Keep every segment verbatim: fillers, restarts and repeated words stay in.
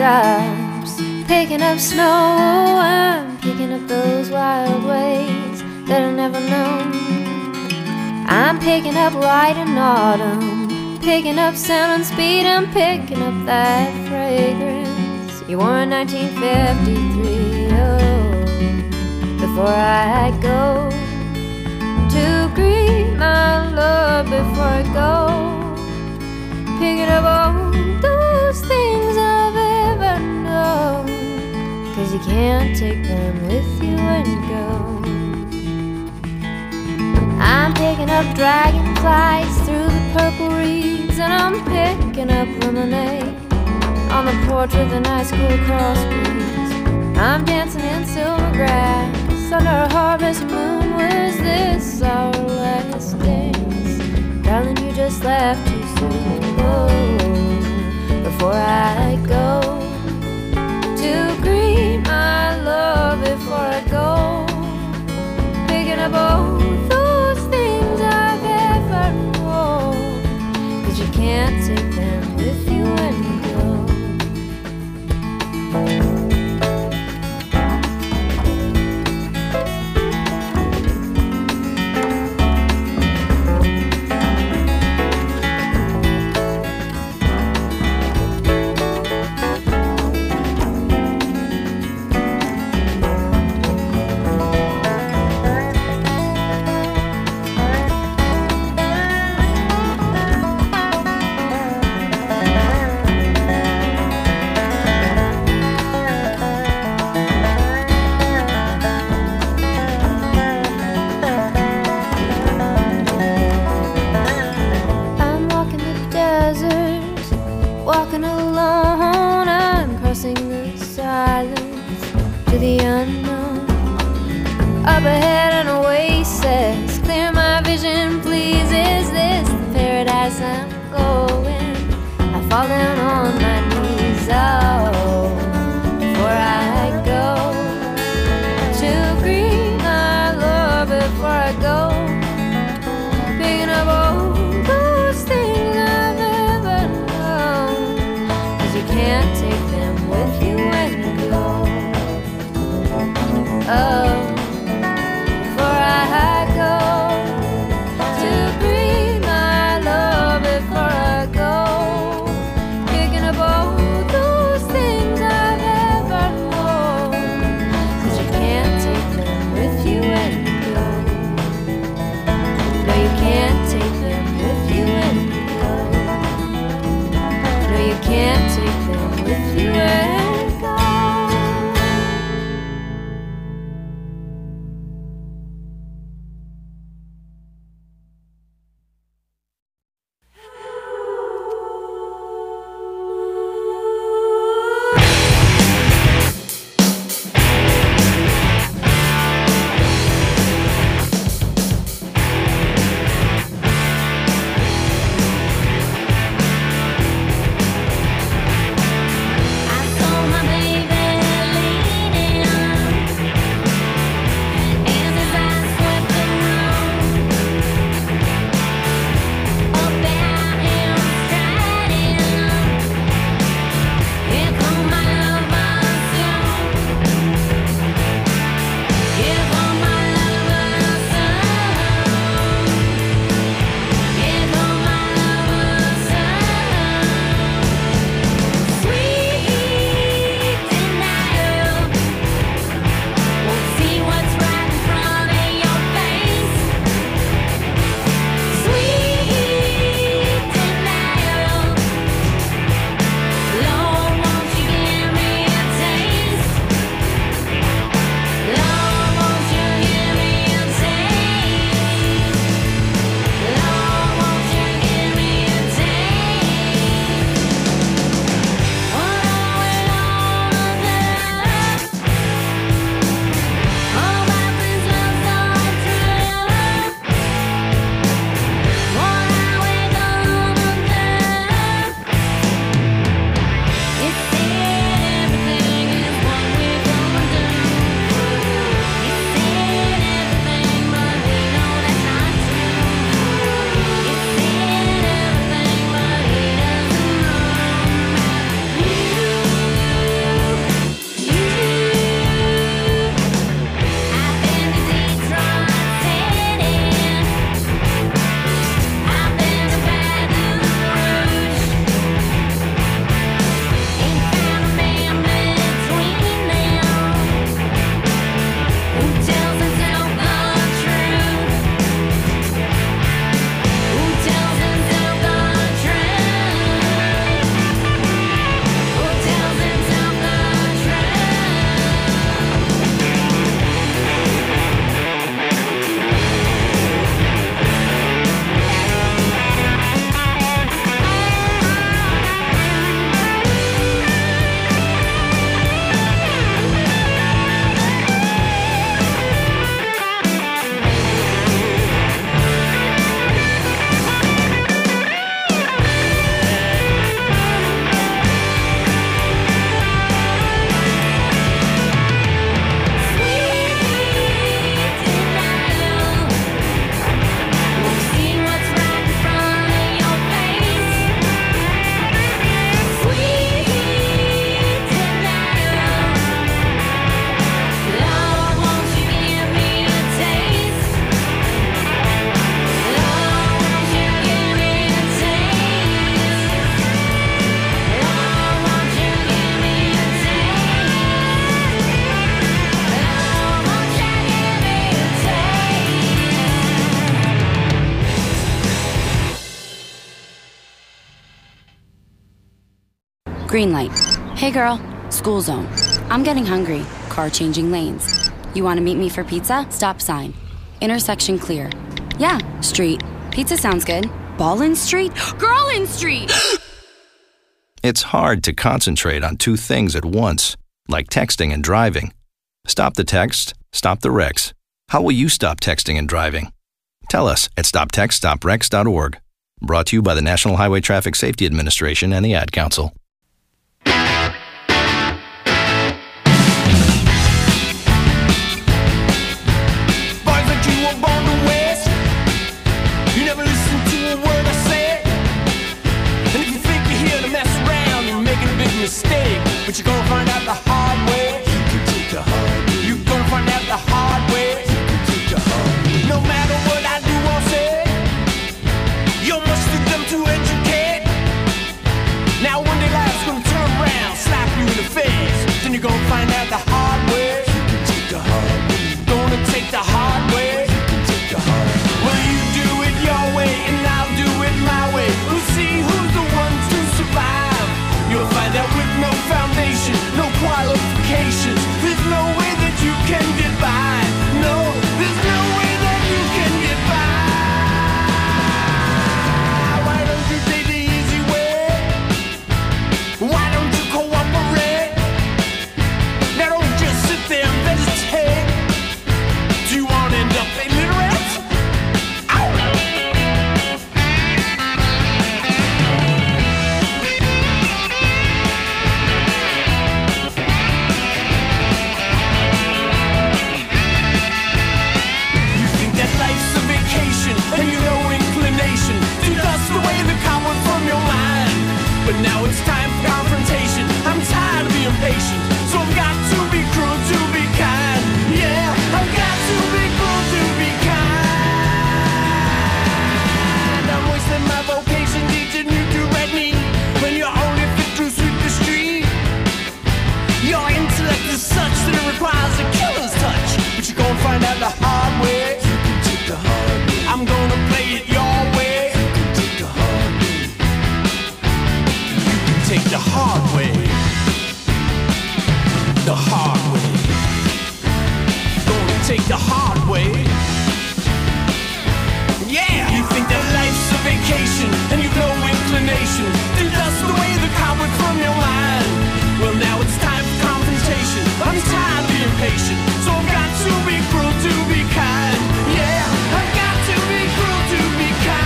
raindrops, picking up snow. I'm picking up those wild ways that I never known. I'm picking up light in autumn, picking up sound and speed. I'm picking up that fragrance you wore in nineteen fifty-three. Oh, before I go to greet my love, before I go, picking up all those things I've ever known, 'cause you can't take them with you when you go. I'm picking up dragonflies through the purple reeds, and I'm picking up lemonade on the porch with a nice cool cross breeze. I'm dancing in silver grass under a harvest moon. Was this our last dance? Darling, you just left too soon. Oh, before I go to greet my love, before I go, picking up all those things I've ever known, 'cause you can't take them with you when you go. Walking alone, I'm crossing the silence to the unknown. Up ahead an oasis, clear my vision please. Is this the paradise I'm going? I fall down on my knees. Oh, before I go to greet my love, before I go, picking up all those things I've ever known, 'cause you can't take them with you when you go. Oh, before I go to greet my love, before I go, picking up all those Green light. Hey girl, school zone. I'm getting hungry. Car changing lanes. You want to meet me for pizza? Stop sign. Intersection clear. Yeah, street. Pizza sounds good. Ballin Street? Girlin Street! It's hard to concentrate on two things at once, like texting and driving. Stop the text, stop the wrecks. How will you stop texting and driving? Tell us at stop text stop wrecks dot org. Brought to you by the National Highway Traffic Safety Administration and the Ad Council. Mistake, but you're gonna find out the hard way. You can take the hard way. You're gonna find out the hard way. You can take the hard way. No matter what I do or say, you're much too dumb to educate. Now one day life's gonna turn around, slap you in the face. Then you're gonna find out the hard way. You can take the hard way. You're gonna take the hard way. You can take the hard way. Well, you do it your way and I'll do it my way. We'll see who's the one to survive. You'll find out with no foundation, no qualifications. There's no way that you can get by. No, there's no way that you can get by. Why don't you take the easy way? Why don't you cooperate? Now don't just sit there and vegetate. Do you want to end up illiterate? Ow! And you know inclination to dust away the cobweb from your mind. But now it's time for confrontation. I'm tired of being patient, so I've got to be cruel to be kind. Yeah, I've got to be cruel to be kind. I'm wasting my vocation teaching you to read me when you're only fit to sweep the street. Your intellect is such that it requires a killer's touch, but you're gonna find out the hard way. You can take the hard way. I'm gonna play it your way. You can take the hard way. You can take the hard way. The hard way. Gonna take the hard way. Yeah! You think that life's a vacation and you've no inclination to dust away the cobweb from your mind. Well, now it's time for confrontation. I'm tired of being patient, so I've got to be cruel to be kind. Yeah, I've got to be cruel to be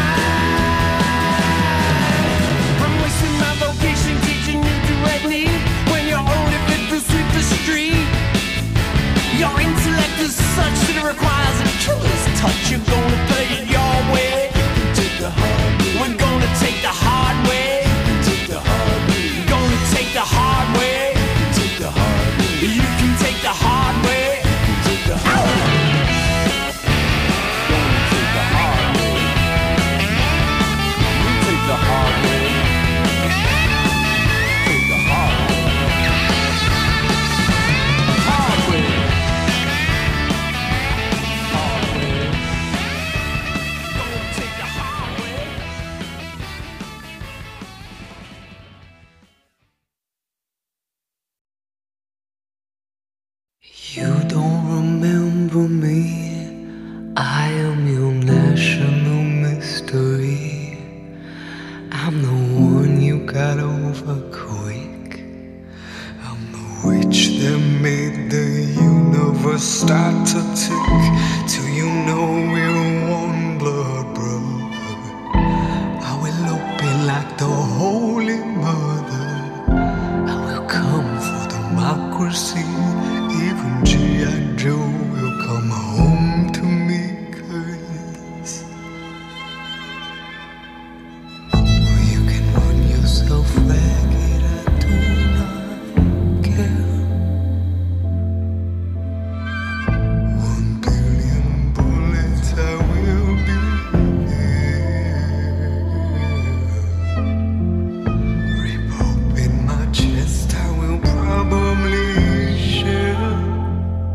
kind. I'm wasting my vocation teaching you to read me when you're only fit to sweep the street. Your intellect is such that it requires a killer's touch. You're gonna play it your way. You can take the hard way. We're gonna take the hard way. You can take the hard way. You're gonna take the hard way. You can take the hard way. You can take the hard way. You can take the hard way. The hard way. Take the hard way. Hard way. Hard way. Gonna take the hard way. You don't remember me. I am your national mystery. I'm the one you got over quick. I'm the witch that made the universe start to tick. Till you know we're one blood brother. I will open like the Holy Mother. I will come for democracy. Even G I Joe will come home to me. Ragged, I do not care. One billion bullets, I will be there. Rip open my chest, I will probably share.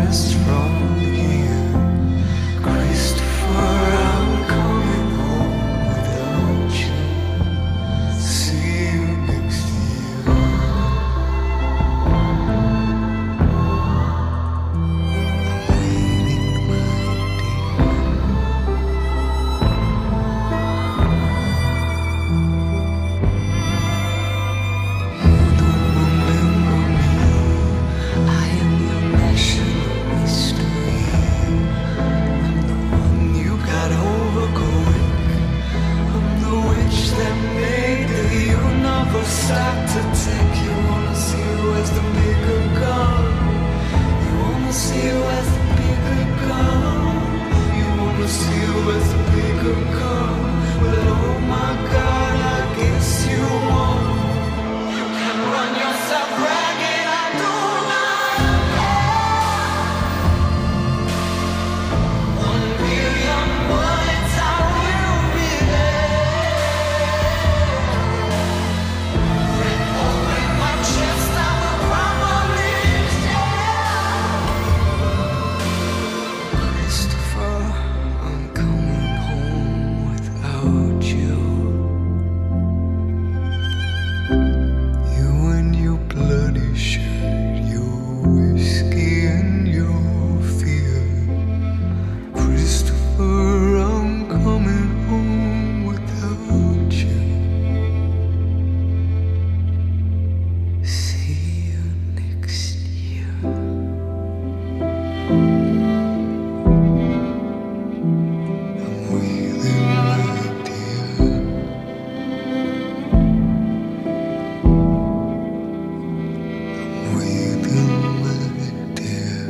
rest from here. Christopher, I'm coming home without you. See you next year. I'm waiting, my dear. You don't remember me. I am your national mystery. I'm the one you got over quick. I'm the witch that made the universe stop to tick. You wanna see who has the bigger gun? You wanna see who has the bigger gun? You wanna see who has the bigger gun? Well, oh my God, I guess you won't. You can run yourself ragged, I do not care. One billion bullets, I will be there. Red hole in my chest, I will probably share. Christopher, I'm coming home without you. You and your bloody shirt, your whiskey and your fear. Christopher, I'm coming home without you. See you next year. I'm waiting, my dear. I'm waiting, my dear.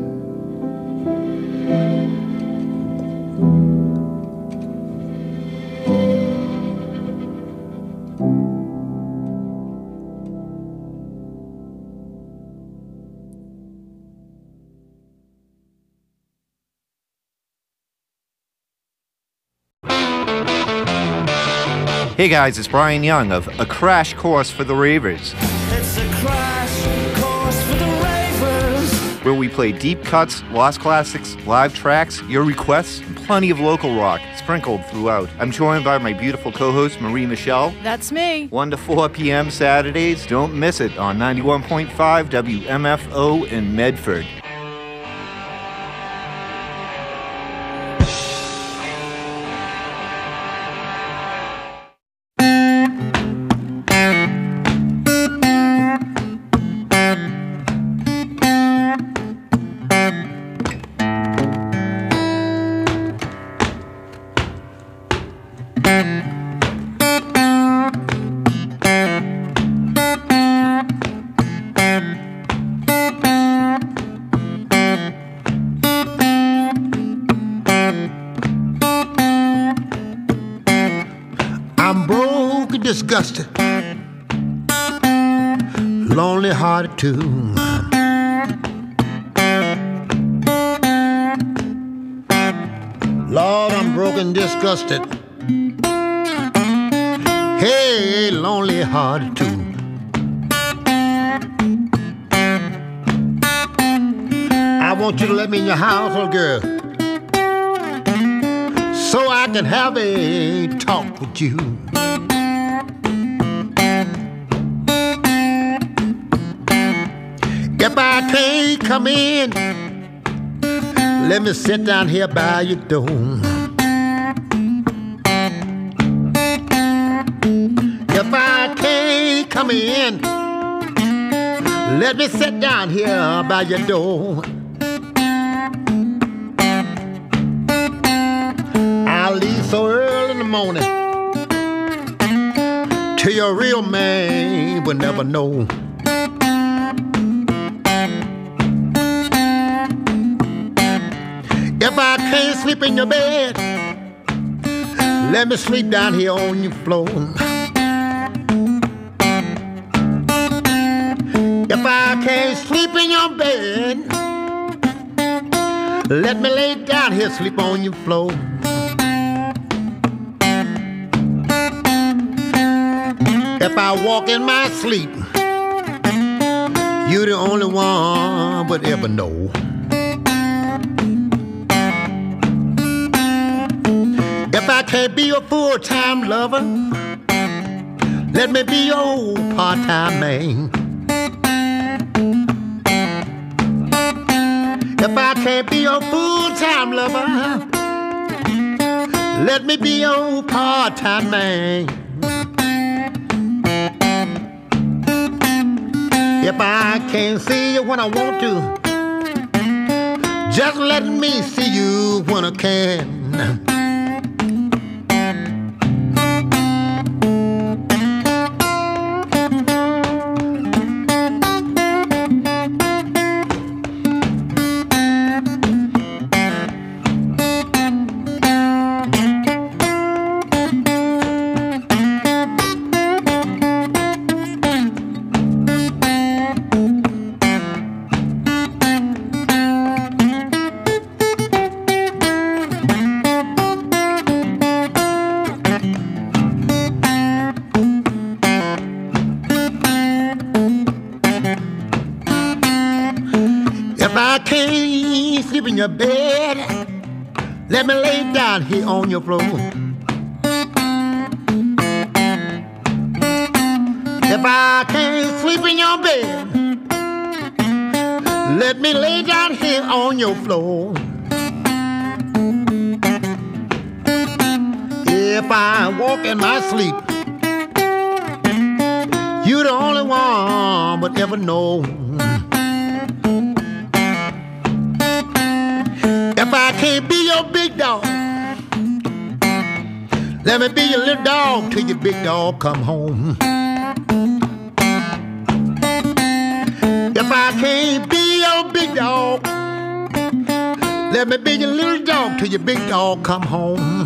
Hey guys, it's Brian Young of A Crash Course for the Ravers, It's a crash course for the ravers. where we play deep cuts, lost classics, live tracks, your requests, and plenty of local rock sprinkled throughout. I'm joined by my beautiful co-host Marie Michelle. That's me. one to four p.m. Saturdays. Don't miss it on ninety-one point five W M F O in Medford. I'm broke and disgusted, lonely hearted too. Lord, I'm broke and disgusted. Hey, lonely hearted too. I want you to let me in your house, little girl, so I can have a talk with you. If I can't come in, let me sit down here by your door. If I can't come in, let me sit down here by your door. I'll leave so early in the morning till your real man will never know. If I can't sleep in your bed, let me sleep down here on your floor. If I can't sleep in your bed, let me lay down here, sleep on your floor. If I walk in my sleep, you're the only one would ever know. can't be your full-time lover, let me be your part-time man. If I can't be your full-time lover, let me be your part-time man. If I can't see you when I want to, just let me see you when I can. In your bed, let me lay down here on your floor. If I can't sleep in your bed, let me lay down here on your floor. If I walk in my sleep, you're the only one but ever know. If I can't be your big dog, let me be your little dog till your big dog come home. If I can't be your big dog, let me be your little dog till your big dog come home.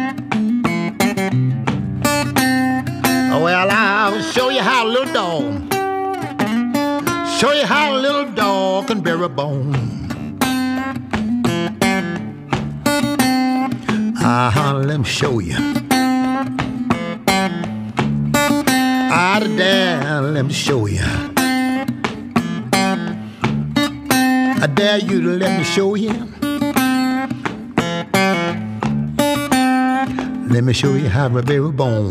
Well, I'll show you how a little dog, show you how a little dog can bear a bone. Uh-huh, let me show you. Out of there, let me show you. I dare you to let me show you. Let me show you how to bear a bone.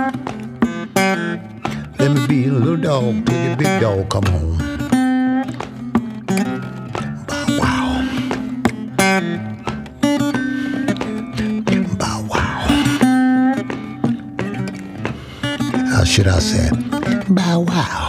Let me be a little dog till the big dog come home. Should I say, bow wow.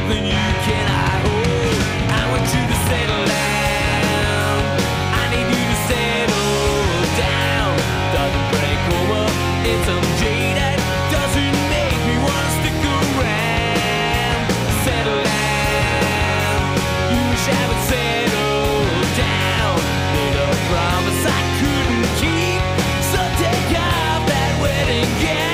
something you cannot hold. I want you to settle down. I need you to settle down. Doesn't break over in some jade that doesn't make me wanna stick around. Settle down. You wish I would settle down. Made a promise I couldn't keep, so take off that wedding gown.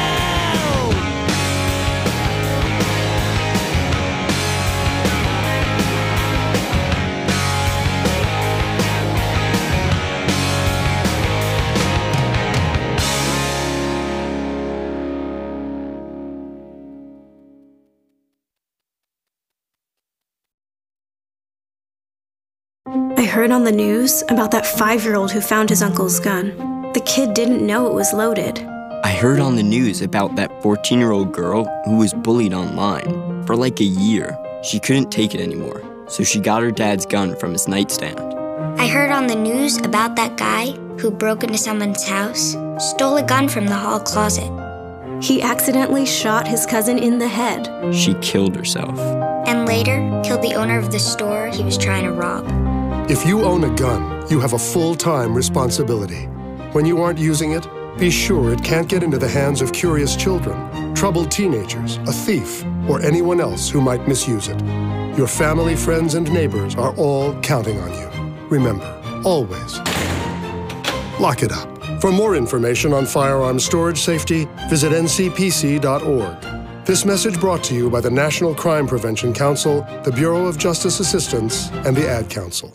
I heard on the news about that five-year-old who found his uncle's gun. The kid didn't know it was loaded. I heard on the news about that fourteen-year-old girl who was bullied online for like a year. She couldn't take it anymore, so she got her dad's gun from his nightstand. I heard on the news about that guy who broke into someone's house, stole a gun from the hall closet. He accidentally shot his cousin in the head. She killed herself. And later, killed the owner of the store he was trying to rob. If you own a gun, you have a full-time responsibility. When you aren't using it, be sure it can't get into the hands of curious children, troubled teenagers, a thief, or anyone else who might misuse it. Your family, friends, and neighbors are all counting on you. Remember, always, lock it up. For more information on firearms storage safety, visit N C P C dot org. This message brought to you by the National Crime Prevention Council, the Bureau of Justice Assistance, and the Ad Council.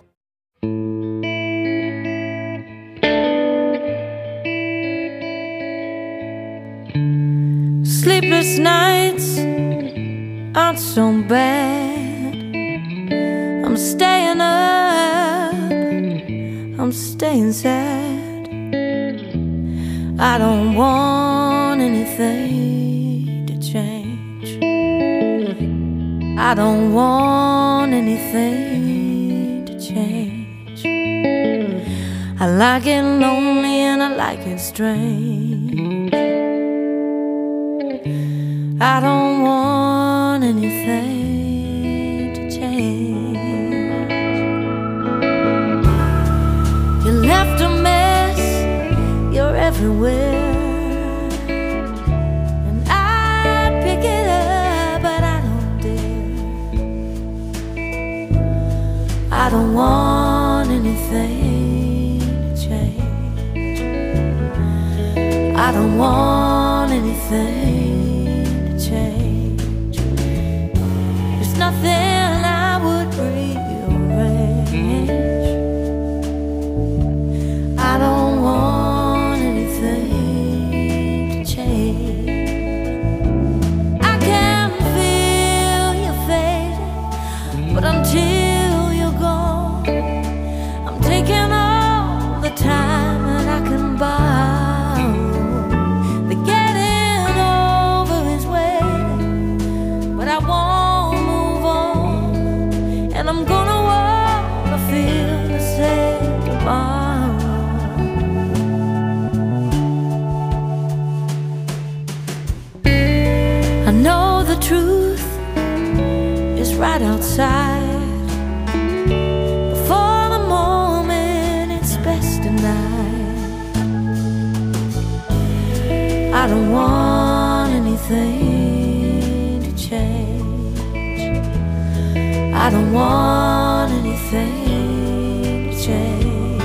Sleepless nights aren't so bad. I'm staying up, I'm staying sad. I don't want anything to change. I don't want anything to change. I like it lonely and I like it strange. I don't want anything to change. You left a mess, you're everywhere, and I pick it up, but I don't dare. I don't want anything to change. I don't want anything change. There's nothing I would rearrange. I don't want anything to change. I can feel you fading, but until you're gone, I'm taking all the time that I can buy. And I'm gonna wanna feel the same tomorrow. I know the truth is right outside. Before the moment it's best denied. I don't want anything to change. I don't want anything to change.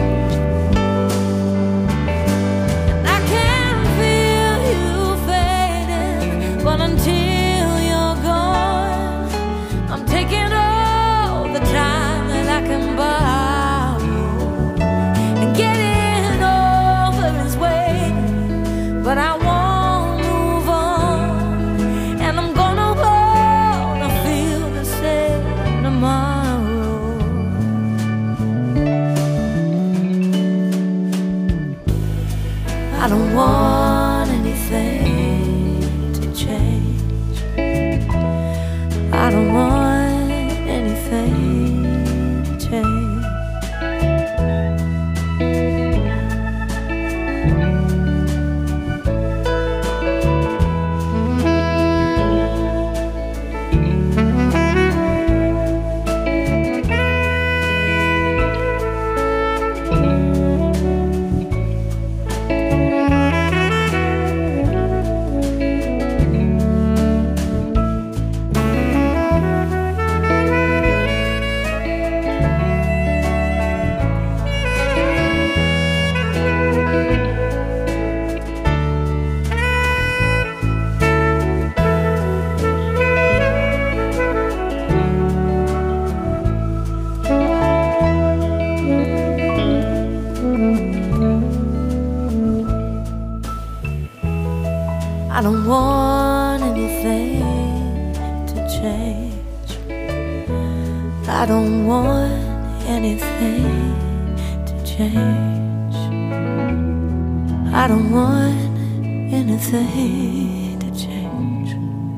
I can feel you fading, but until you're gone, I'm taking all the time that I can borrow. And getting over is waiting, but I won't move on. And I'm gonna tomorrow. change. I don't want anything to change. I don't want anything to change.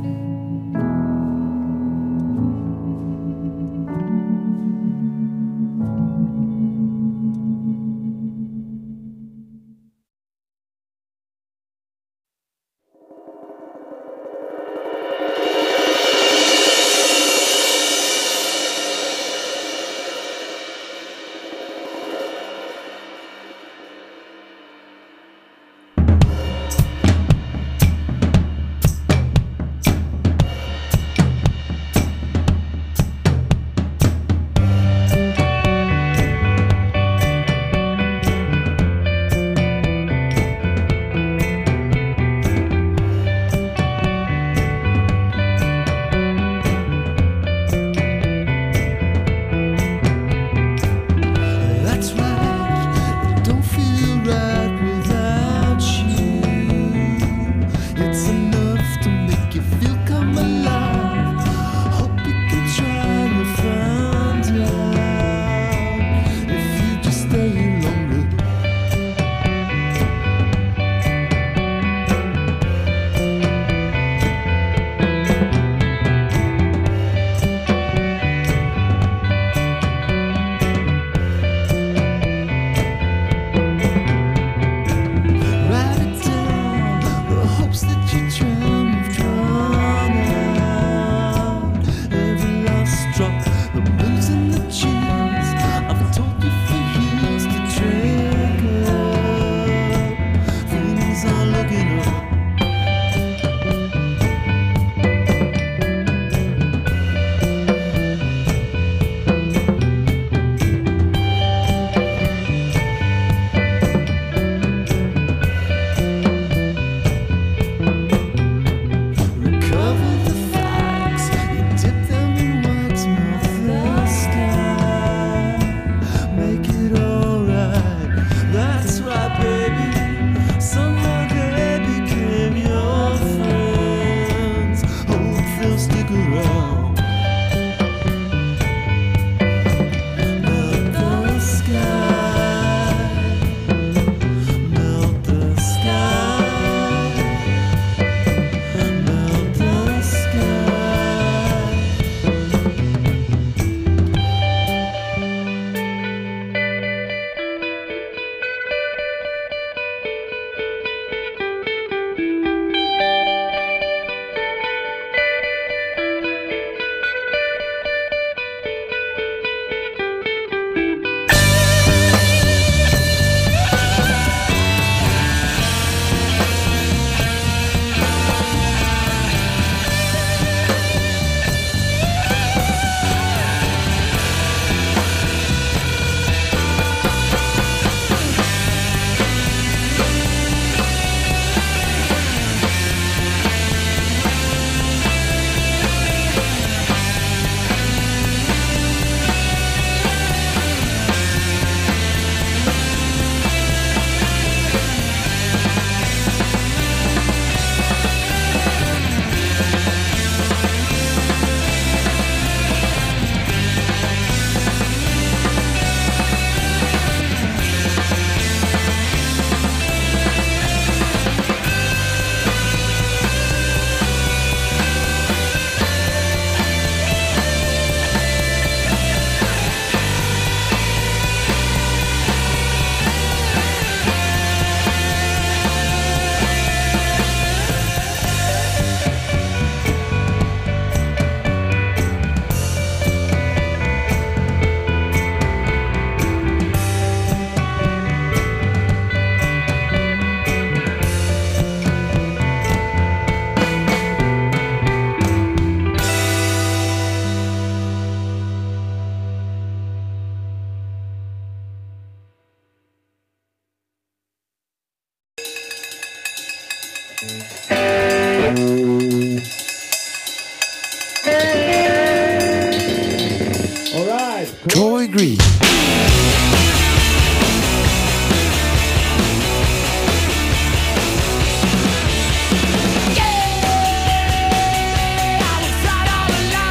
All right, Troy Green. I was right all along.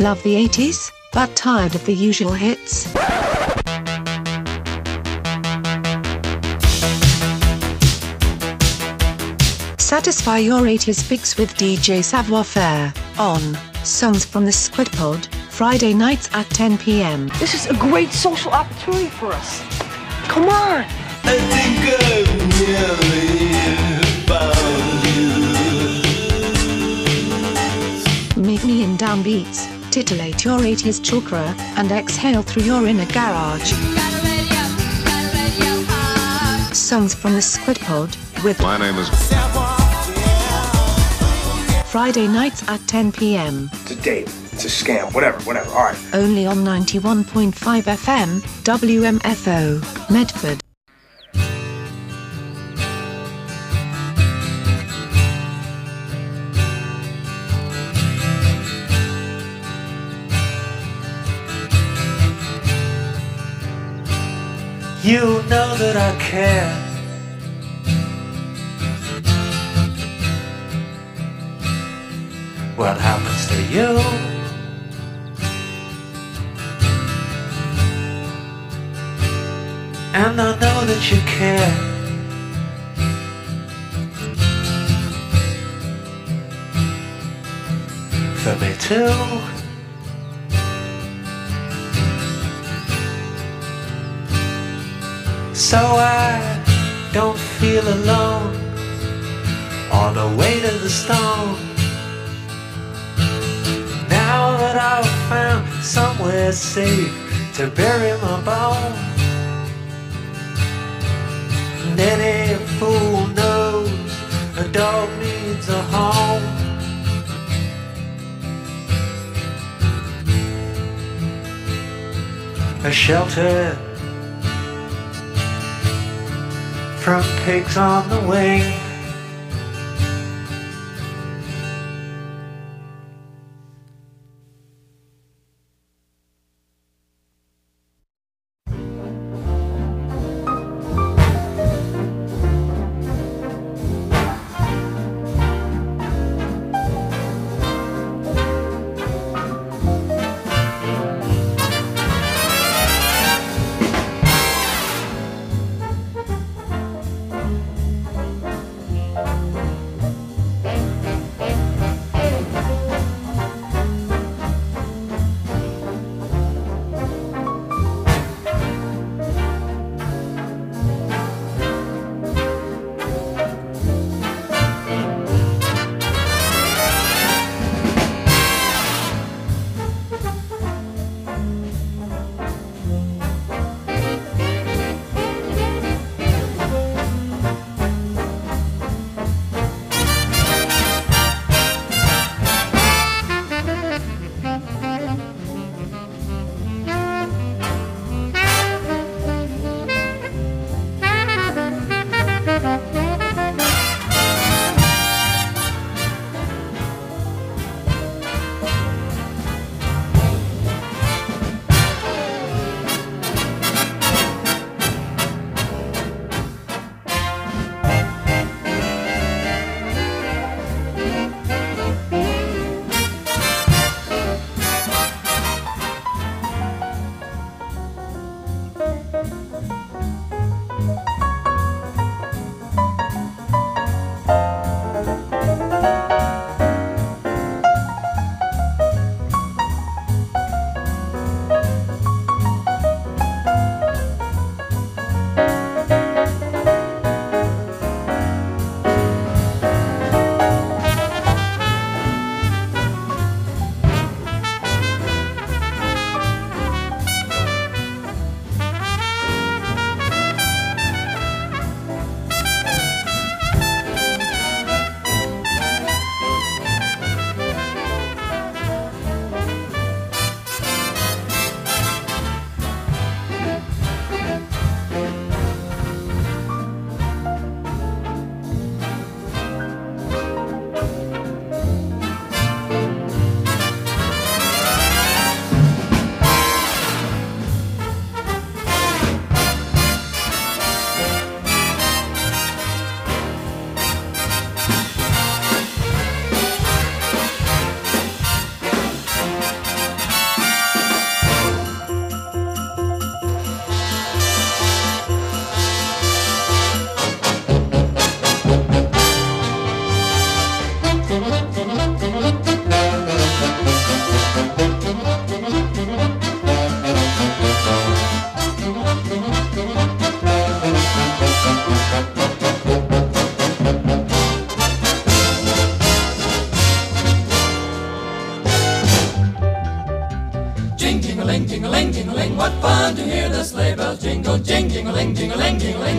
Love the eighties, but tired of the usual hits? Satisfy your eighties fix with D J Savoir Faire on Songs from the Squid Pod, Friday nights at ten p m. This is a great social opportunity for us. Come on! I think I've nearly found you. Meet me in downbeats, titillate your eighties chakra, and exhale through your inner garage. Songs from the Squid Pod with My name is Friday nights at ten p m. It's a date. It's a scam. Whatever, whatever. All right. Only on ninety-one point five F M, W M F O, Medford. You know that I care. What happens to you? And I know that you care. For me too. So I don't feel alone on the way to the stone. Now that I've found somewhere safe to bury my bones, and any fool knows a dog needs a home. A shelter from pigs on the wing.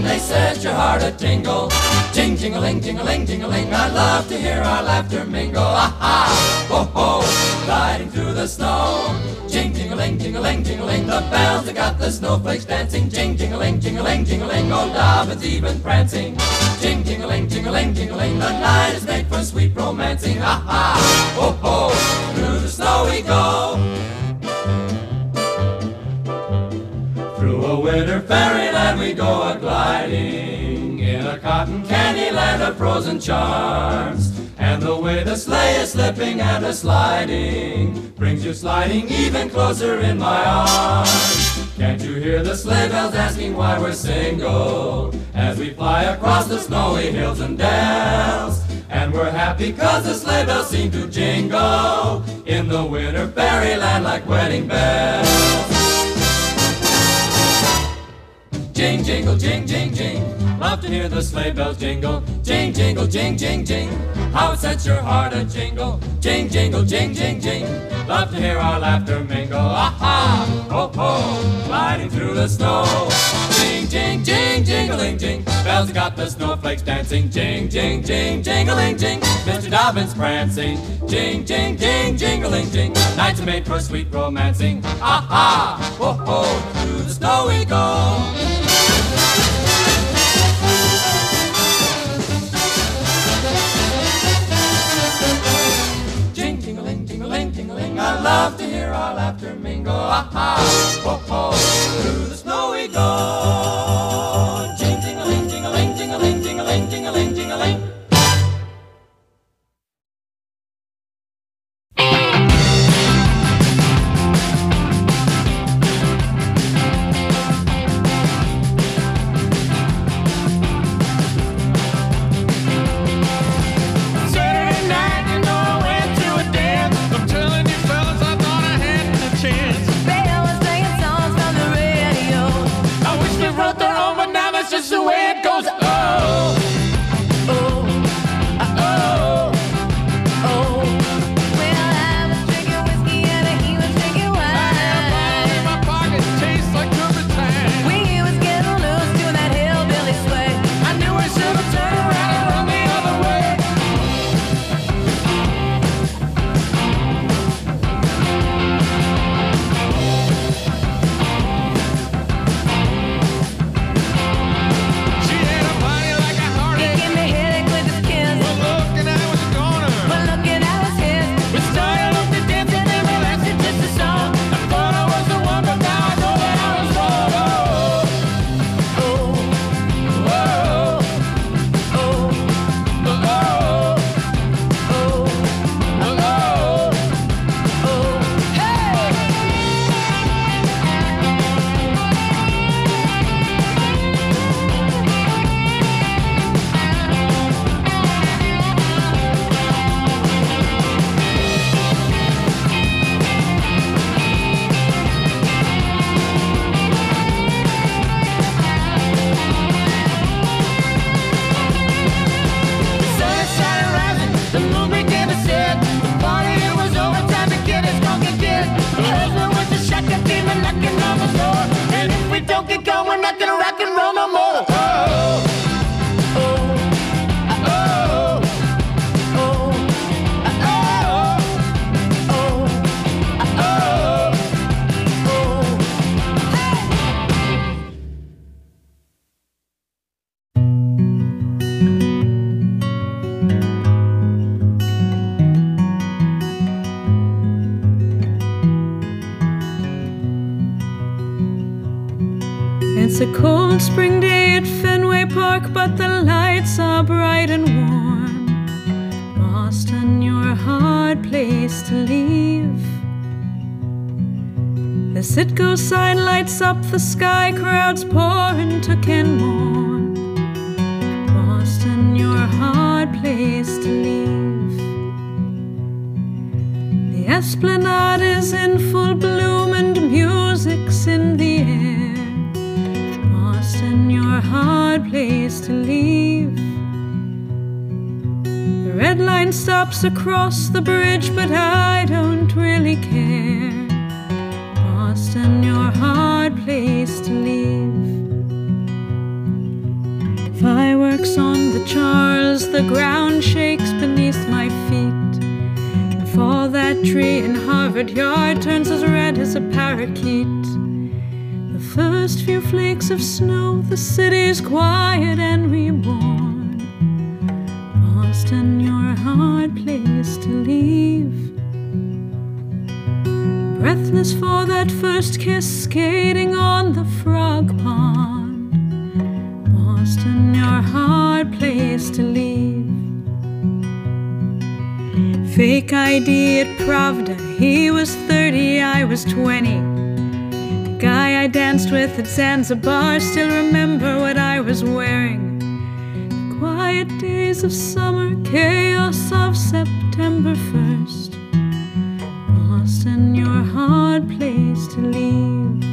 they set your heart a-tingle. Jing, jing-a-ling, jing-a-ling, jing-a-ling, I love to hear our laughter mingle. Ah-ha, ho-ho, gliding through the snow. Jing, jing-a-ling, jing-a-ling, jing-a-ling, the bells that got the snowflakes dancing. Jing, jing-a-ling, jing-a-ling, jing-a-ling, old Dobbin's even prancing. Jing, jing-a-ling, jing-a-ling, jing-a-ling, the night is made for sweet romancing. Ha-ha, ho-ho, through the snow we go. Through a winter fairyland we go a-gliding, in a cotton candy land of frozen charms. And the way the sleigh is slipping and a-sliding brings you sliding even closer in my arms. Can't you hear the sleigh bells asking why we're single, as we fly across the snowy hills and dales? And we're happy 'cause the sleigh bells seem to jingle in the winter fairyland like wedding bells. Jing, jingle, jing, jing, jing, love to hear the sleigh bells jingle. Jing, jingle, jing, jing, jing, how it sets your heart a-jingle. Jing, jingle, jing, jing, jing, love to hear our laughter mingle. Aha, ho, ho, gliding through the snow. Jing, jing, jing, jingling, jing, bells got the snowflakes dancing. Jing, jing, jing, jingling, jing, Mister Dobbin's prancing. Jing, jing, jing, jingling, jing, nights are made for sweet romancing. Aha, ho, ho, through the snow we go. I love to hear our laughter mingle. Ah-ha, ho-ho, through the snow we go. Jing-jing-a-ling, jing-a-ling, jing-a-ling, jing-a-ling, jing-a-ling, jing-a-ling. Just the way it goes. Oh, oh, oh, oh. Well, I was drinking whiskey and he was drinking wine. I had a bottle in my pocket, tastes like turpentine. We was getting loose to that hillbilly sway. I knew I should have turned around and run the other way. It's a cold spring day at Fenway Park, but the lights are bright and warm. Boston, you're a hard place to leave. The Citgo sign lights up the sky, crowds pour into Kenmore. Boston, you're a hard place to leave. The Esplanade is in full bloom and music's in the air. Boston, you're a hard place to leave. The red line stops across the bridge, but I don't really care. Boston, you're a hard place to leave. Fireworks on the Charles, the ground shakes beneath my feet. And for that tree in Harvard Yard turns as red as a parakeet. The first few flakes of snow, the city's quiet and reborn. Boston, you're a hard place to leave. Breathless for that first kiss, skating on the frog pond. Boston, you're a hard place to leave. Fake I D at Pravda, he was thirty, I was twenty. The guy I danced with at Zanzibar, still remember what I was wearing. The quiet days of summer, chaos of September first. Boston, you're a hard place to leave.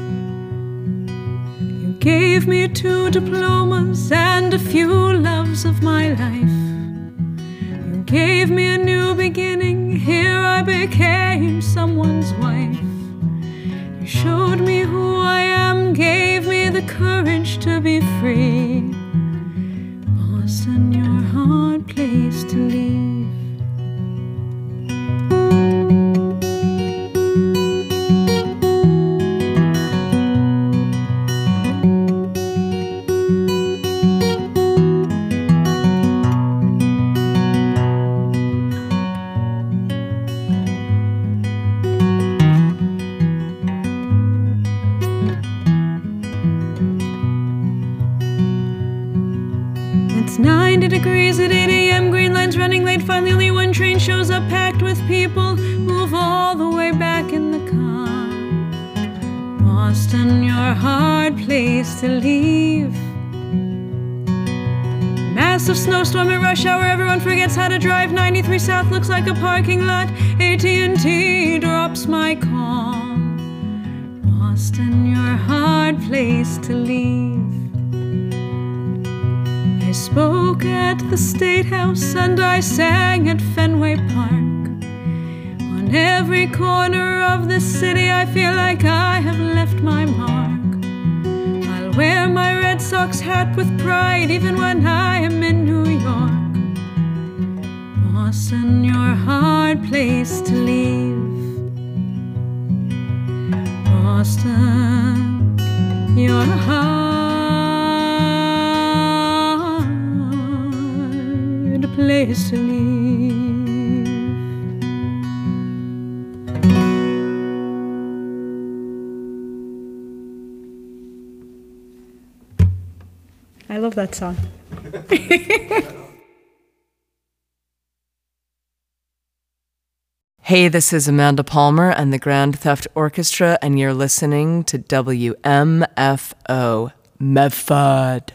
You gave me two diplomas and a few loves of my life. You gave me a new beginning, here I became someone's wife. You showed me who I am, gave me the courage to be free. Boston, you're a hard place to leave. ninety degrees at eight a m, green line's running late, finally only one train shows up packed with people, move all the way back in the car. Boston, you're a hard place to leave. Massive snowstorm at rush hour, everyone forgets how to drive, ninety-three South looks like a parking lot, A T and T drops my call. Boston, you're a hard place to leave. I spoke at the State House and I sang at Fenway Park. On every corner of the city I feel like I have left my mark. I'll wear my Red Sox hat with pride even when I am in New York. Boston, you're a hard place to leave. Boston, you're a hard place to leave. I love that song. Hey, this is Amanda Palmer and the Grand Theft Orchestra, and you're listening to W M F O Medford.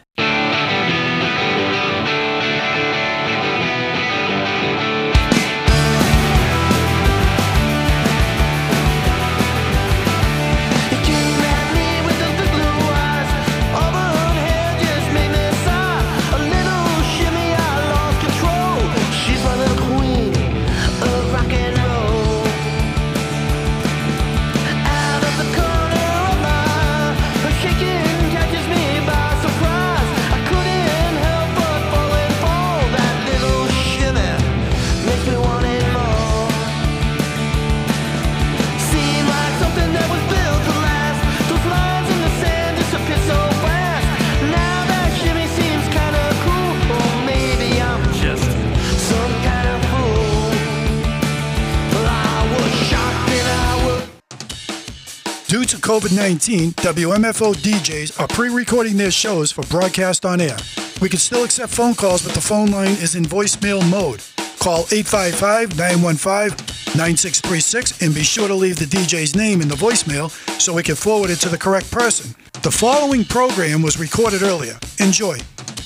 Due to COVID nineteen, W M F O D Js are pre-recording their shows for broadcast on air. We can still accept phone calls, but the phone line is in voicemail mode. Call eight five five, nine one five, nine six three six and be sure to leave the D J's name in the voicemail so we can forward it to the correct person. The following program was recorded earlier. Enjoy.